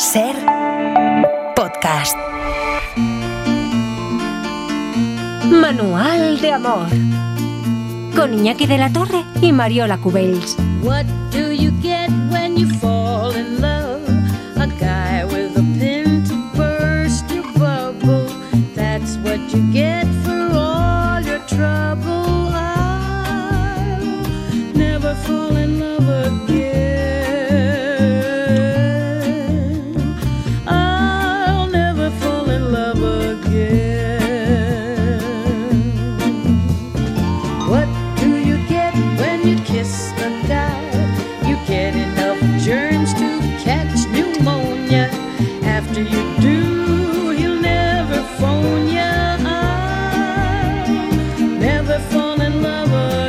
Ser podcast. Manual de amor. Con Iñaki de la Torre y Mariola Cubells. What do you get when you fall in love? A guy with a pin to burst your bubble. That's what you get for all your trouble. I'll never fall in love again. I'll never fall in love again. What do you get when you kiss a guy? You get enough germs to catch pneumonia. After you do, he'll never phone ya. I'll never fall in love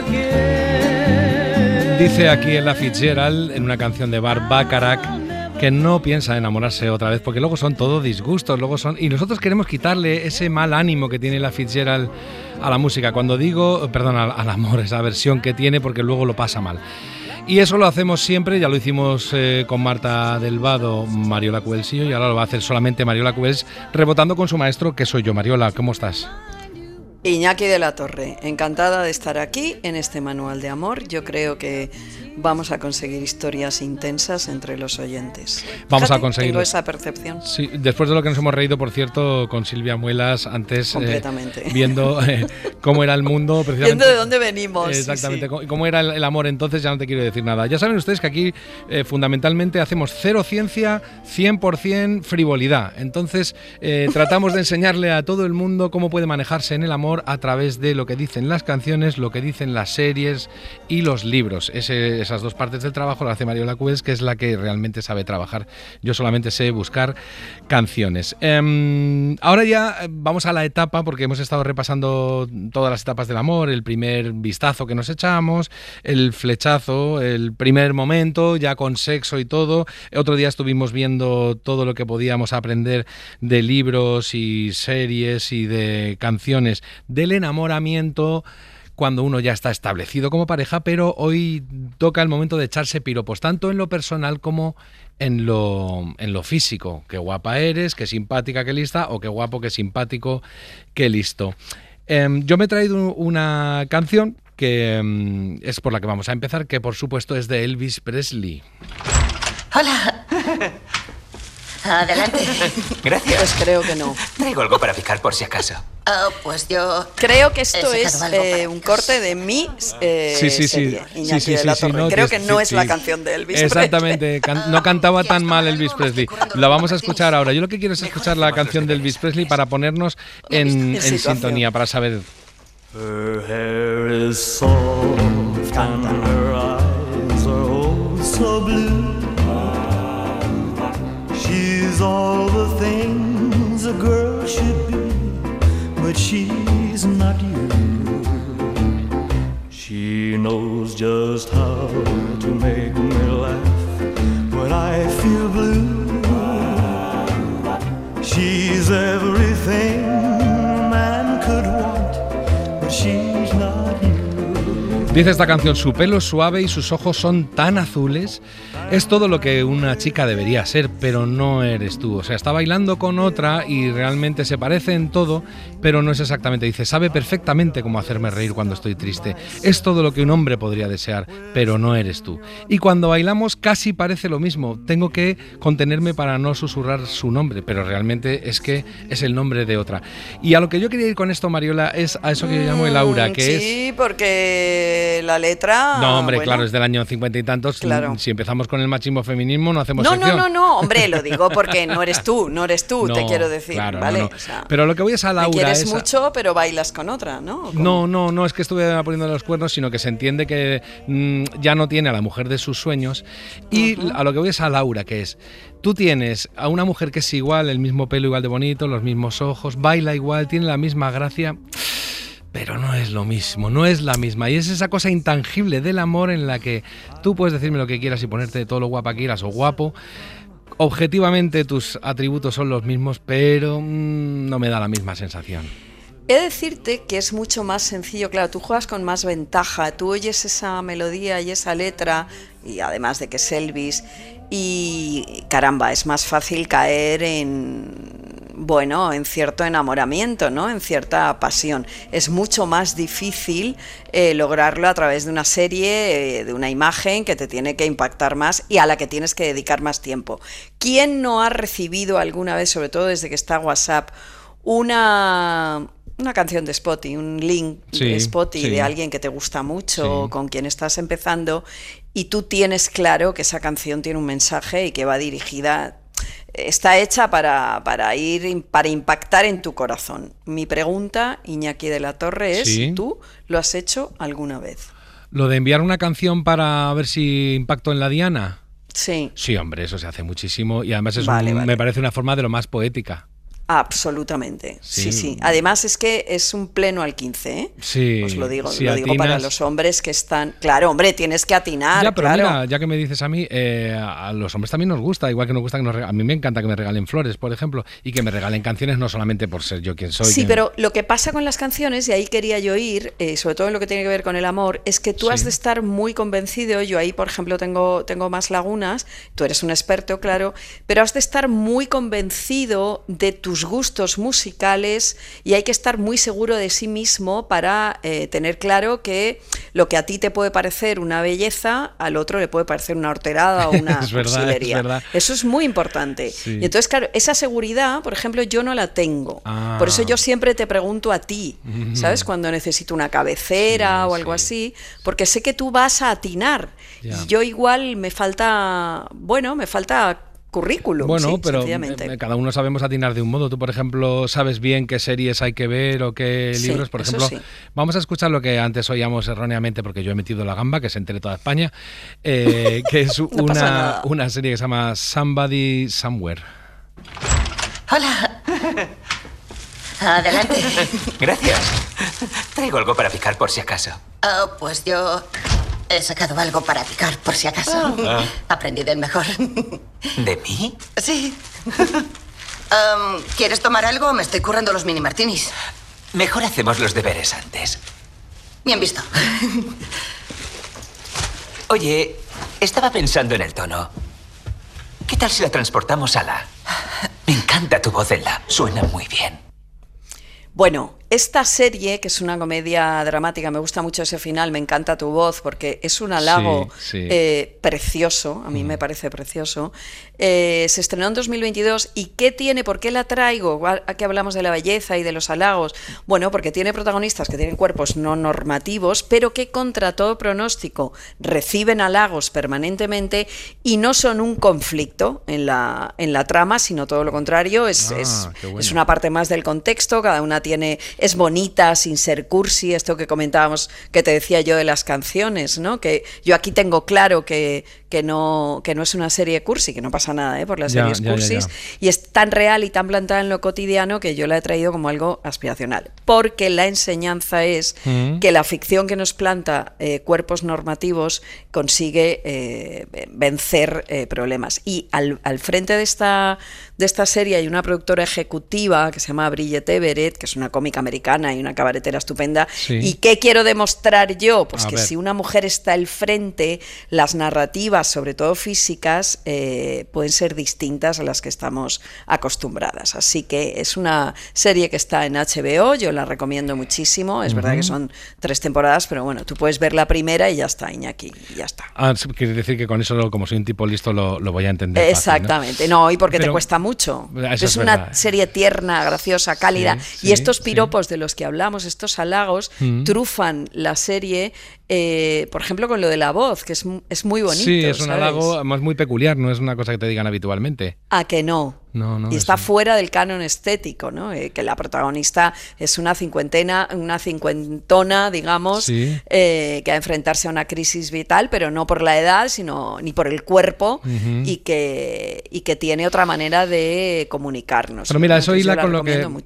again. Dice aquí Ella Fitzgerald en una canción de Burt Bacharach que no piensa enamorarse otra vez porque luego son todo disgustos, y nosotros queremos quitarle ese mal ánimo que tiene Ella Fitzgerald a la música. Cuando digo, perdón, al amor, esa versión que tiene, porque luego lo pasa mal. Y eso lo hacemos siempre, ya lo hicimos con Marta del Vado, Mariola Cubells y ahora lo va a hacer solamente Mariola Cubells, rebotando con su maestro, que soy yo. Mariola, ¿cómo estás? Iñaki de la Torre, encantada de estar aquí en este manual de amor. Yo creo que vamos a conseguir historias intensas entre los oyentes. Vamos a conseguirlo. Tengo esa percepción. Sí, después de lo que nos hemos reído, por cierto, con Silvia Muelas antes, completamente. Viendo cómo era el mundo, precisamente. Viendo de dónde venimos. Exactamente, sí. Cómo era el amor entonces, ya no te quiero decir nada. Ya saben ustedes que aquí fundamentalmente hacemos cero ciencia, 100% frivolidad. Entonces tratamos de enseñarle a todo el mundo cómo puede manejarse en el amor a través de lo que dicen las canciones, lo que dicen las series y los libros. Esas dos partes del trabajo lo hace Mariola Cubells, que es la que realmente sabe trabajar. Yo solamente sé buscar canciones. Ahora ya vamos a la etapa, porque hemos estado repasando todas las etapas del amor, el primer vistazo que nos echamos, el flechazo, el primer momento, ya con sexo y todo. Otro día estuvimos viendo todo lo que podíamos aprender de libros y series y de canciones del enamoramiento cuando uno ya está establecido como pareja, pero hoy toca el momento de echarse piropos, tanto en lo personal como en lo físico. Qué guapa eres, qué simpática, qué lista, o qué guapo, qué simpático, qué listo. Yo me he traído una canción que es por la que vamos a empezar, que por supuesto es de Elvis Presley. Hola. Adelante. Gracias. Pues creo que no. Traigo algo para picar por si acaso. Pues yo... Creo que esto es un corte de mi serie, Iñaki de la Torre. No, creo que no es la canción de Elvis Exactamente, no cantaba tan mal Elvis Presley. La vamos a escuchar ahora. Yo lo que quiero es escuchar la canción de Elvis Presley para ponernos en sintonía, para saber. Her hair is soft and her eyes are oh so blue. She's all the things a girl should be, but she's not you. She knows just how to make me laugh when I feel blue. She's everything a man could want, but she's not you. Dice esta canción, su pelo es suave y sus ojos son tan azules. Es todo lo que una chica debería ser, pero no eres tú. O sea, está bailando con otra y realmente se parece en todo, pero no es exactamente. Dice, sabe perfectamente cómo hacerme reír cuando estoy triste. Es todo lo que un hombre podría desear, pero no eres tú. Y cuando bailamos casi parece lo mismo. Tengo que contenerme para no susurrar su nombre, pero realmente es que es el nombre de otra. Y a lo que yo quería ir con esto, Mariola, es a eso que yo llamo el aura, que es... Sí, porque la letra... No, hombre, bueno, claro, es del año 50 y tantos. Claro. Si empezamos con el machismo feminismo, no hacemos sección. No, hombre, lo digo porque no eres tú, no, te quiero decir, claro, ¿vale? No. O sea, pero lo que voy es a la aura. Me quieres mucho, pero bailas con otra, ¿no? No es que estuve poniendo los cuernos, sino que se entiende que ya no tiene a la mujer de sus sueños. Y a lo que voy es a Laura, que es, tú tienes a una mujer que es igual, el mismo pelo igual de bonito, los mismos ojos, baila igual, tiene la misma gracia, pero no es lo mismo, no es la misma. Y es esa cosa intangible del amor en la que tú puedes decirme lo que quieras y ponerte todo lo guapa que quieras o guapo. Objetivamente tus atributos son los mismos, pero no me da la misma sensación. He de decirte que es mucho más sencillo, claro, tú juegas con más ventaja, tú oyes esa melodía y esa letra, y además de que es Elvis, y caramba, es más fácil caer en cierto enamoramiento, ¿no? En cierta pasión. Es mucho más difícil lograrlo a través de una serie, de una imagen que te tiene que impactar más y a la que tienes que dedicar más tiempo. ¿Quién no ha recibido alguna vez, sobre todo desde que está WhatsApp, una canción de Spotify, un link de Spotify de alguien que te gusta mucho, con quien estás empezando, y tú tienes claro que esa canción tiene un mensaje y que va dirigida, está hecha para impactar en tu corazón? Mi pregunta, Iñaki de la Torre, es, ¿tú lo has hecho alguna vez? ¿Lo de enviar una canción para ver si impacto en la diana? Sí. Sí, hombre, eso se hace muchísimo y además me parece una forma de lo más poética. Absolutamente, sí. Además es que es un pleno al 15, ¿eh? Sí. Os lo digo, si lo digo para los hombres que están... Claro, hombre, tienes que atinar, ya, pero claro. Mira, ya que me dices a mí, a los hombres también nos gusta, igual que nos gusta que a mí me encanta que me regalen flores, por ejemplo, y que me regalen canciones no solamente por ser yo quien soy. Sí, pero lo que pasa con las canciones, y ahí quería yo ir, sobre todo en lo que tiene que ver con el amor, es que tú has de estar muy convencido. Yo ahí, por ejemplo, tengo más lagunas, tú eres un experto, claro, pero has de estar muy convencido de tus gustos musicales y hay que estar muy seguro de sí mismo para tener claro que lo que a ti te puede parecer una belleza, al otro le puede parecer una horterada o una cursilería. Eso es muy importante. Sí. Y entonces, claro, esa seguridad, por ejemplo, yo no la tengo. Por eso yo siempre te pregunto a ti, ¿sabes? Cuando necesito una cabecera o algo así, porque sé que tú vas a atinar. Y yo igual me falta currículum. Bueno, pero cada uno sabemos atinar de un modo. Tú, por ejemplo, sabes bien qué series hay que ver o qué libros. Por ejemplo, vamos a escuchar lo que antes oíamos erróneamente, porque yo he metido la gamba, que se entere toda España, que es una serie que se llama Somebody Somewhere. Hola. Adelante. Gracias. Traigo algo para picar por si acaso. Pues yo he sacado algo para picar por si acaso. Aprendí del mejor. ¿De mí? Sí. ¿Quieres tomar algo? Me estoy currando los mini martinis. Mejor hacemos los deberes antes. Bien visto. Oye, estaba pensando en el tono. ¿Qué tal si la transportamos a la? Me encanta tu voz en la. Suena muy bien. Bueno, esta serie, que es una comedia dramática, me gusta mucho ese final, me encanta tu voz, porque es un halago precioso, a mí me parece precioso. Se estrenó en 2022, ¿y qué tiene? ¿Por qué la traigo? Aquí hablamos de la belleza y de los halagos. Bueno, porque tiene protagonistas que tienen cuerpos no normativos, pero que contra todo pronóstico reciben halagos permanentemente y no son un conflicto en la trama, sino todo lo contrario, es una parte más del contexto, cada una es bonita, sin ser cursi, esto que comentábamos, que te decía yo de las canciones, ¿no? Que yo aquí tengo claro que no es una serie cursi, que no pasa nada por las series cursis, y es tan real y tan plantada en lo cotidiano que yo la he traído como algo aspiracional, porque la enseñanza es que la ficción que nos planta cuerpos normativos consigue vencer problemas, y al frente de esta serie hay una productora ejecutiva que se llama Bridget Everett, que es una cómica americana y una cabaretera estupenda. ¿Y qué quiero demostrar yo? Pues que si una mujer está al frente, las narrativas, sobre todo físicas, pueden ser distintas a las que estamos acostumbradas. Así que es una serie que está en HBO, yo la recomiendo muchísimo. Es verdad que son 3 temporadas, pero bueno, tú puedes ver la primera y ya está, Iñaki, y ya está. Quiere decir que con eso, como soy un tipo listo, lo voy a entender. Exactamente, fácil, ¿no? Y porque te cuesta mucho. Es una serie tierna, graciosa, cálida, y estos piropos de los que hablamos, estos halagos, trufan la serie, por ejemplo, con lo de la voz, que es muy bonito. Sí, es un halago, además muy peculiar, no es una cosa que te digan habitualmente. ¿A que no? No, y está fuera del canon estético, ¿no? Que la protagonista es una cincuentona, digamos, que va a enfrentarse a una crisis vital, pero no por la edad, sino ni por el cuerpo, y que tiene otra manera de comunicarnos. Pero mira, eso hila con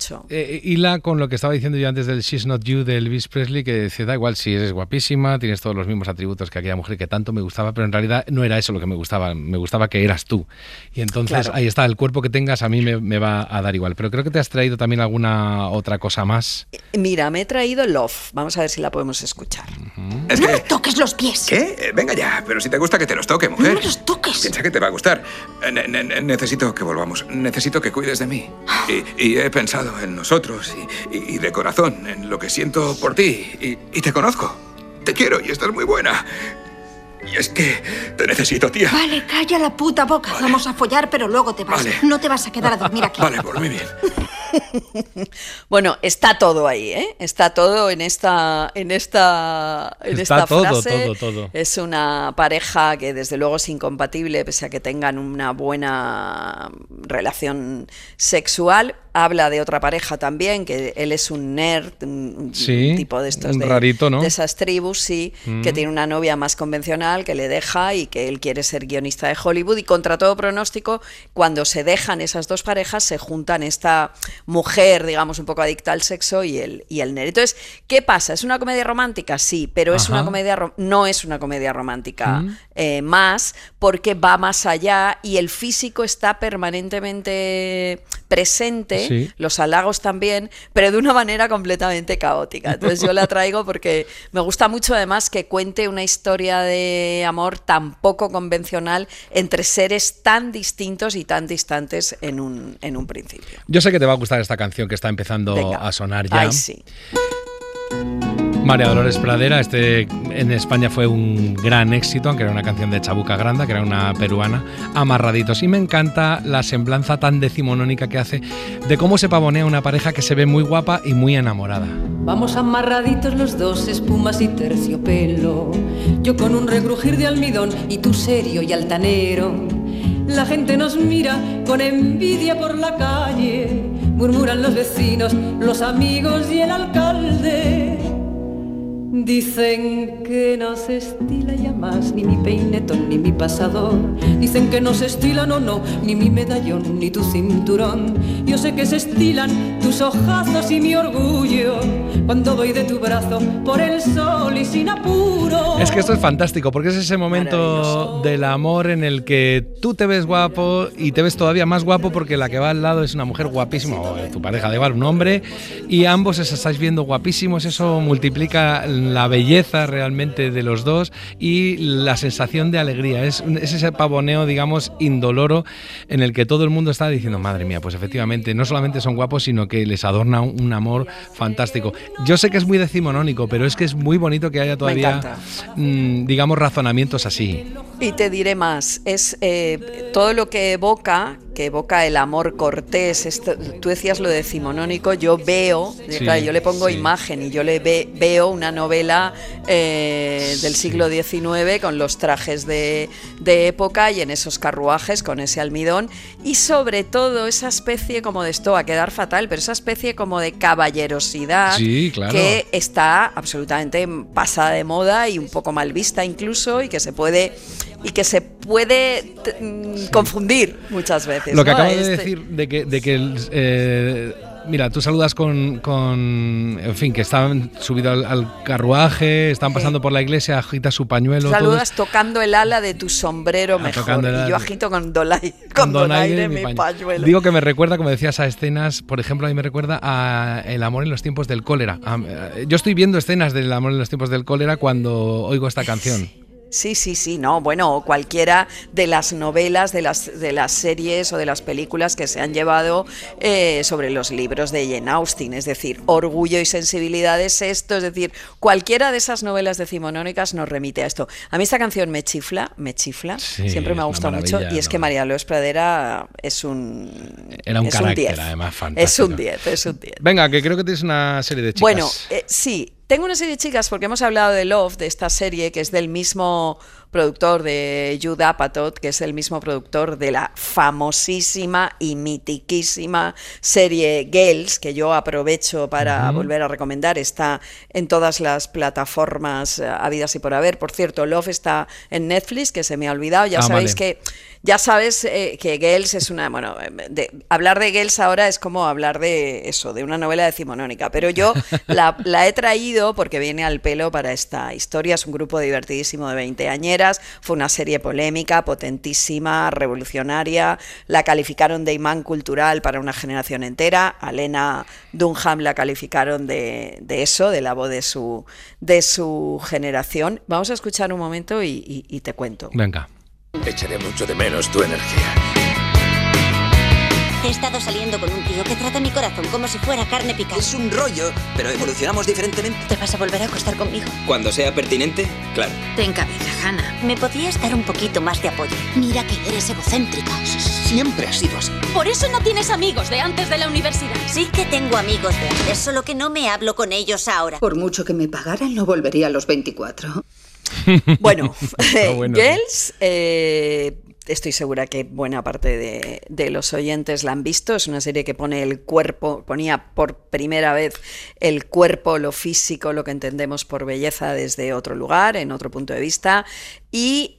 lo que estaba diciendo yo antes del She's Not You de Elvis Presley, que decía, da igual si eres guapísima, tienes todos los mismos atributos que aquella mujer que tanto me gustaba, pero en realidad no era eso lo que me gustaba que eras tú. Y entonces ahí está, el cuerpo que tengas a mí me va a dar igual. Pero creo que te has traído también alguna otra cosa más. Mira, me he traído Love. Vamos a ver si la podemos escuchar. Es que... ¡No me toques los pies! ¿Qué? Venga ya, pero si te gusta que te los toque, mujer. ¡No me los toques! Piensa que te va a gustar. Necesito que volvamos. Necesito que cuides de mí. Y he pensado en nosotros y de corazón, en lo que siento por ti. Y te conozco. Te quiero y estás muy buena. Y es que te necesito, tía. Vale, calla la puta boca. Vale. Vamos a follar, pero luego te vas. Vale. No te vas a quedar a dormir aquí. Vale, por muy bien. Bueno, está todo ahí, ¿eh? Está todo en esta frase. Todo. Es una pareja que desde luego es incompatible, pese a que tengan una buena relación sexual. Habla de otra pareja también, que él es un nerd, un tipo de estos rarito, ¿no? De esas tribus, sí, que tiene una novia más convencional que le deja y que él quiere ser guionista de Hollywood, y contra todo pronóstico, cuando se dejan esas dos parejas, se juntan esta mujer, digamos, un poco adicta al sexo y el nerd. Entonces, ¿qué pasa? ¿Es una comedia romántica? Sí, pero es una comedia no es una comedia romántica más, porque va más allá y el físico está permanentemente presente, los halagos también, pero de una manera completamente caótica. Entonces yo la traigo porque me gusta mucho además que cuente una historia de amor tan poco convencional entre seres tan distintos y tan distantes en un principio. Yo sé que te va a gustar esta canción que está empezando a sonar ya. Ay, sí. María Dolores Pradera, en España fue un gran éxito, aunque era una canción de Chabuca Granda, que era una peruana, Amarraditos. Y me encanta la semblanza tan decimonónica que hace de cómo se pavonea una pareja que se ve muy guapa y muy enamorada. Vamos amarraditos los dos, espumas y terciopelo, yo con un regrujir de almidón y tú serio y altanero. La gente nos mira con envidia por la calle, murmuran los vecinos, los amigos y el alcalde. Dicen que no se estila ya más ni mi peinetón ni mi pasador. Dicen que no se estila, no, ni mi medallón ni tu cinturón. Yo sé que se estilan tus ojazos y mi orgullo cuando voy de tu brazo por el sol y sin apuro. Es que esto es fantástico porque es ese momento del amor en el que tú te ves guapo y te ves todavía más guapo porque la que va al lado es una mujer guapísima, o tu pareja da igual, un hombre, y ambos os estáis viendo guapísimos. Eso multiplica la belleza realmente de los dos y la sensación de alegría. Es ese pavoneo, digamos, indoloro en el que todo el mundo está diciendo, madre mía, pues efectivamente, no solamente son guapos, sino que les adorna un amor fantástico. Yo sé que es muy decimonónico, pero es que es muy bonito que haya todavía, digamos, razonamientos así. Y te diré más, es todo lo que evoca el amor cortés. Tú decías lo decimonónico, yo veo, claro, yo le pongo imagen y yo le veo una novela del siglo XIX con los trajes de época y en esos carruajes con ese almidón y sobre todo esa especie como de esto va a quedar fatal, pero esa especie como de caballerosidad que está absolutamente pasada de moda y un poco mal vista incluso y que se puede confundir muchas veces. Lo que acabas de decir de que mira, tú saludas en fin, que están subidos al carruaje, están pasando por la iglesia, agita su pañuelo. Saludas tocando el ala de tu sombrero mejor. Y yo agito con donaire mi pañuelo. Digo que me recuerda, como decías, a escenas, por ejemplo, a mí me recuerda a El amor en los tiempos del cólera. Yo estoy viendo escenas del amor en los tiempos del cólera cuando oigo esta canción. Sí, no, bueno, cualquiera de las novelas, de las series o de las películas que se han llevado sobre los libros de Jane Austen, es decir, Orgullo y sensibilidad es esto, es decir, cualquiera de esas novelas decimonónicas nos remite a esto. A mí esta canción me chifla, siempre me ha gustado mucho, y es que María Dolores Pradera era un carácter, 10. Además, fantástico. Es un 10. Venga, que creo que tienes una serie de chicas. Bueno, sí. Tengo una serie de chicas porque hemos hablado de Love, de esta serie que es del mismo productor de Judd Apatow, que es el mismo productor de la famosísima y mitiquísima serie Girls, que yo aprovecho para volver a recomendar. Está en todas las plataformas habidas y por haber. Por cierto, Love está en Netflix, que se me ha olvidado. Ya sabes que Girls es una... Bueno, hablar de Girls ahora es como hablar de eso, de una novela decimonónica, pero yo la he traído porque viene al pelo para esta historia. Es un grupo divertidísimo de veinteañeras quieras. Fue una serie polémica, potentísima, revolucionaria. La calificaron de imán cultural para una generación entera. A Lena Dunham la calificaron de eso, de la voz de su generación. Vamos a escuchar un momento y te cuento. Venga. Echaré mucho de menos tu energía. He estado saliendo con un tío que trata mi corazón como si fuera carne picada. Es un rollo, pero evolucionamos diferentemente. ¿Te vas a volver a acostar conmigo? Cuando sea pertinente, claro. Ten cabeza, Hannah. ¿Me podrías dar un poquito más de apoyo? Mira que eres egocéntrica. Siempre has sido así. Por eso no tienes amigos de antes de la universidad. Sí que tengo amigos de antes, solo que no me hablo con ellos ahora. Por mucho que me pagaran, no volvería a los 24. Bueno, Girls... estoy segura que buena parte de los oyentes la han visto. Es una serie que ponía por primera vez el cuerpo, lo físico, lo que entendemos por belleza desde otro lugar, en otro punto de vista. Y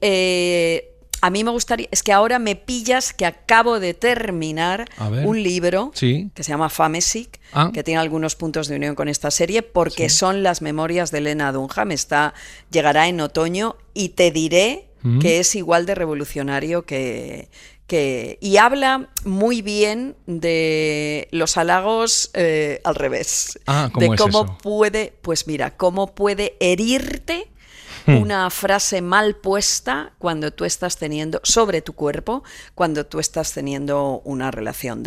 a mí me gustaría, es que ahora me pillas que acabo de terminar un libro que se llama Famesick, que tiene algunos puntos de unión con esta serie, porque son las memorias de Lena Dunham. Llegará en otoño y te diré que es igual de revolucionario y habla muy bien de los halagos al revés. ¿Cómo de es cómo eso? cómo puede herirte una frase mal puesta cuando tú estás teniendo sobre tu cuerpo, cuando tú estás teniendo una relación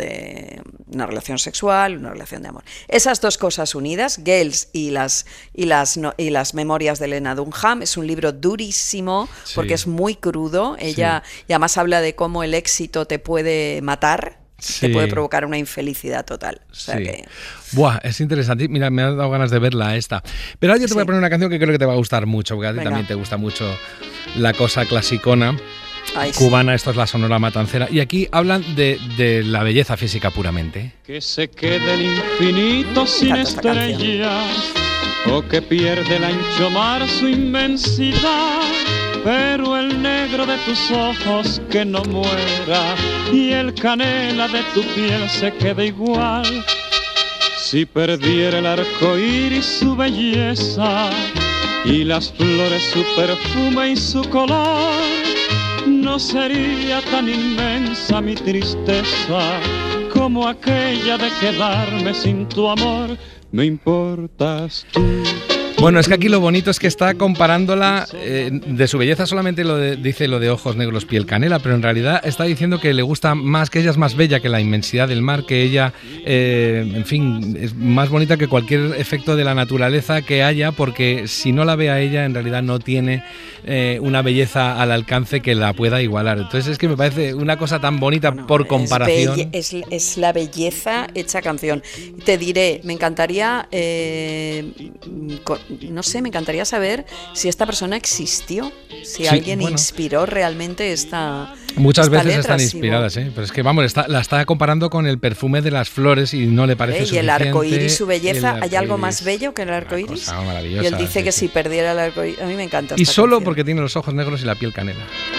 sexual, una relación de amor. Esas dos cosas unidas, Girls y las memorias de Lena Dunham, es un libro durísimo porque es muy crudo. Ella y además habla de cómo el éxito te puede matar. Te puede provocar una infelicidad total. O sea que... Buah, es interesante. Mira, me ha dado ganas de verla esta. Pero ahora yo te voy a poner una canción que creo que te va a gustar mucho, porque a ti también te gusta mucho la cosa clasicona cubana. Esto es la Sonora Matancera. Y aquí hablan de la belleza física puramente. Que se quede el infinito sin estrellas, o que pierde el ancho mar su inmensidad. Pero el negro de tus ojos que no muera, y el canela de tu piel se quede igual. Si perdiera el arco iris su belleza, y las flores su perfume y su color, no sería tan inmensa mi tristeza como aquella de quedarme sin tu amor. Me importas tú. Bueno, es que aquí lo bonito es que está comparándola de su belleza, solamente dice lo de ojos negros, piel canela, pero en realidad está diciendo que le gusta más, que ella es más bella que la inmensidad del mar, que ella, en fin, es más bonita que cualquier efecto de la naturaleza que haya, porque si no la ve a ella, en realidad no tiene una belleza al alcance que la pueda igualar. Entonces es que me parece una cosa tan bonita por comparación. Es la belleza hecha canción. Te diré, me encantaría... no sé, me encantaría saber si esta persona existió, si alguien inspiró realmente esta Muchas veces letra, están inspiradas, pero es que vamos, la está comparando con el perfume de las flores y no le parece suficiente. Y el arco iris, su belleza, ¿hay algo más bello que el arco iris? Y él dice que si perdiera el arco iris, a mí me encanta. Y solo canción, porque tiene los ojos negros y la piel canela.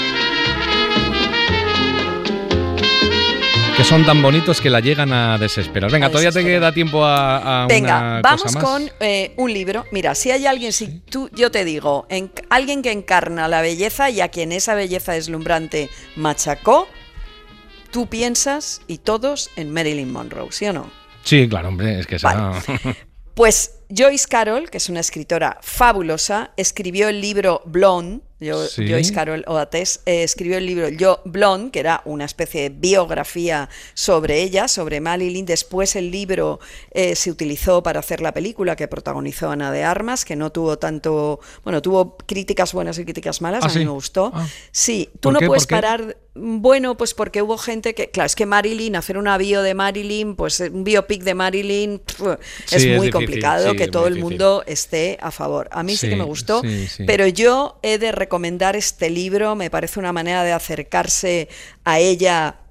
Que son tan bonitos que la llegan a desesperar. Venga, todavía te queda tiempo a Venga, una vamos cosa más. Con un libro. Mira, si hay alguien, yo te digo, alguien que encarna la belleza y a quien esa belleza deslumbrante machacó, tú piensas, y todos, en Marilyn Monroe, ¿sí o no? Sí, claro, hombre, es que esa... Vale. Pues Joyce Carol, que es una escritora fabulosa, escribió el libro Blonde. Joyce Carol Oates escribió el libro Blonde, que era una especie de biografía sobre ella, sobre Marilyn. Después el libro se utilizó para hacer la película que protagonizó Ana de Armas, que no tuvo tanto... Bueno, tuvo críticas buenas y críticas malas, a mí me gustó. Sí, tú no puedes parar... Bueno, pues porque hubo gente que... Claro, es que Marilyn, hacer una bio de Marilyn, pues un biopic de Marilyn, es muy complicado que todo el mundo esté a favor. A mí sí que me gustó, pero yo he de recomendar este libro. Me parece una manera de acercarse a ella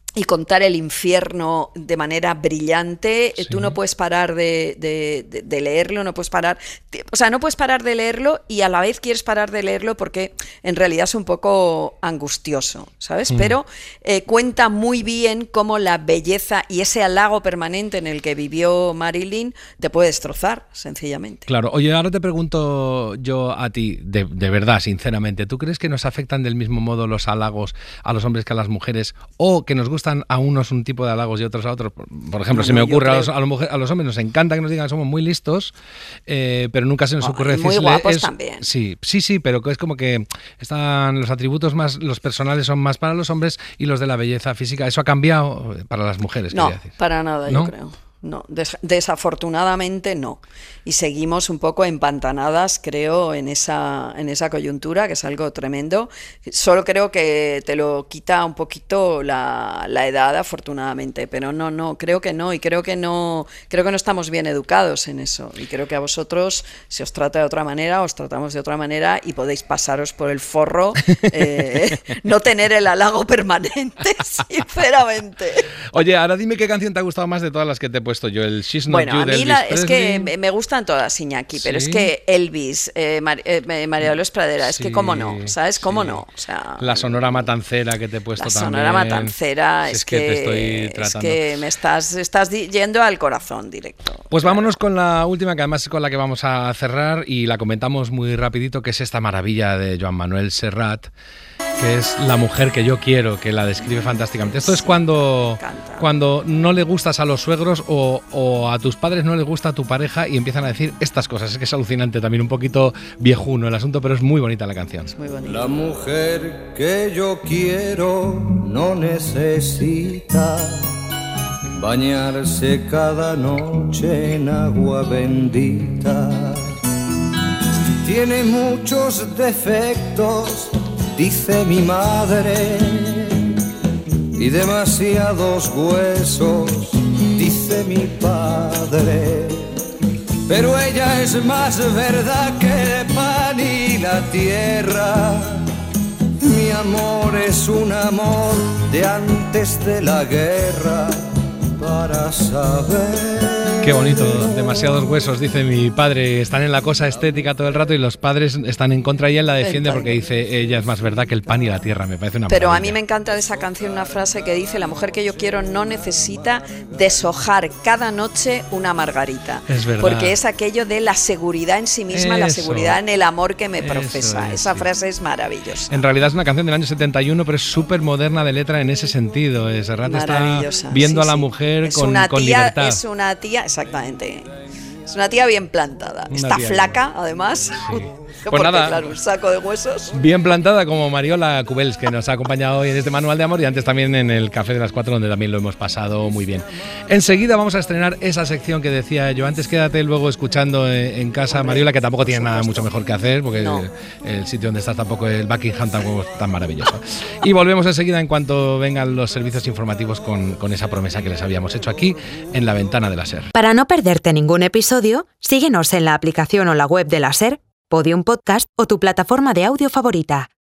y contar el infierno de manera brillante. Sí. Tú no puedes parar de leerlo, no puedes parar, o sea, no puedes parar de leerlo y a la vez quieres parar de leerlo porque en realidad es un poco angustioso, ¿sabes? Pero cuenta muy bien cómo la belleza y ese halago permanente en el que vivió Marilyn te puede destrozar, sencillamente. Claro. Oye, ahora te pregunto yo a ti, de verdad, sinceramente, ¿tú crees que nos afectan del mismo modo los halagos a los hombres que a las mujeres, o que nos gustan a unos un tipo de halagos y otros a otros? Por ejemplo, se me ocurre, a los hombres nos encanta que nos digan que somos muy listos, pero nunca se nos ocurre decirle... Muy guapos también. Sí, pero es como que están los atributos más, los personales son más para los hombres y los de la belleza física. ¿Eso ha cambiado para las mujeres? No, para nada, ¿no? Yo creo. No, desafortunadamente no. Y seguimos un poco empantanadas, creo, en esa coyuntura, que es algo tremendo. Solo creo que te lo quita un poquito la edad, afortunadamente. Pero no, creo que no. Y creo que no estamos bien educados en eso. Y creo que a vosotros, si os trata de otra manera, os tratamos de otra manera y podéis pasaros por el forro, no tener el halago permanente, sinceramente. Oye, ahora dime qué canción te ha gustado más de todas las que te he puesto yo. El She's Not You de Elvis Presley. Es que me gustan todas, Iñaki, ¿sí? Pero es que Elvis, María Dolores Pradera, sí, es que cómo no, ¿sabes? Cómo no. O sea, la Sonora Matancera que te he puesto también. La Sonora Matancera, es que te estoy tratando. Es que me estás yendo al corazón directo. Pues vámonos con la última, que además es con la que vamos a cerrar y la comentamos muy rapidito, que es esta maravilla de Joan Manuel Serrat, que es La mujer que yo quiero, que la describe fantásticamente. Esto es cuando no le gustas a los suegros o a tus padres no les gusta a tu pareja y empiezan a decir estas cosas. Es que es alucinante, también un poquito viejuno el asunto, pero es muy bonita la canción. Es muy bonita. La mujer que yo quiero no necesita bañarse cada noche en agua bendita. Tiene muchos defectos, dice mi madre, y demasiados huesos, dice mi padre. Pero ella es más verdad que el pan y la tierra. Mi amor es un amor de antes de la guerra, para saber. Qué bonito, demasiados huesos, dice mi padre. Están en la cosa estética todo el rato y los padres están en contra y él la defiende porque dice ella es más verdad que el pan y la tierra. Me parece una maravilla. Pero a mí me encanta de esa canción una frase que dice: la mujer que yo quiero no necesita deshojar cada noche una margarita. Es verdad. Porque es aquello de la seguridad en sí misma, la seguridad en el amor que me profesa. Esa frase es maravillosa. En realidad es una canción del año 71, pero es súper moderna de letra en ese sentido. Serrat está viendo a la mujer con libertad. Es una tía, exactamente. Es una tía bien plantada. Está flaca, además. Sí. Pues porque, nada, claro, un saco de huesos. Bien plantada como Mariola Cubels, que nos ha acompañado hoy en este Manual de Amor y antes también en el Café de las 4, donde también lo hemos pasado muy bien. Enseguida vamos a estrenar esa sección que decía yo antes. Quédate luego escuchando en casa, Mariola, que tampoco tiene nada mucho mejor que hacer, porque el sitio donde estás tampoco, el Buckingham, tampoco es tan maravilloso. Y volvemos enseguida en cuanto vengan los servicios informativos con esa promesa que les habíamos hecho aquí en La Ventana de la SER. Para no perderte ningún episodio, síguenos en la aplicación o la web de la SER, Podium Podcast o tu plataforma de audio favorita.